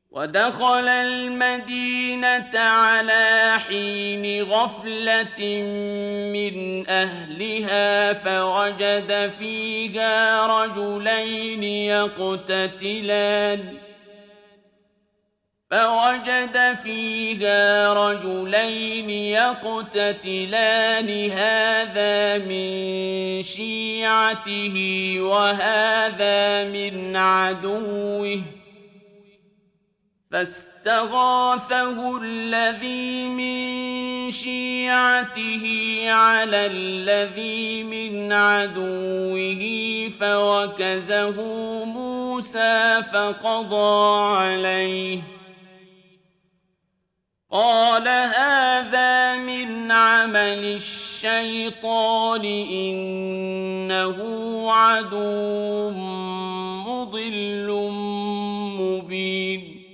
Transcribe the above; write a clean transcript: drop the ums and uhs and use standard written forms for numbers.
ودخل المدينة على حين غفلة من أهلها فوجد فيها رجلين يقتتلان هذا من شيعته وهذا من عدوه فاستغاثه الذي من شيعته على الذي من عدوه فوكزه موسى فقضى عليه قال هذا من عمل الشيطان إنه عدو مضل مبين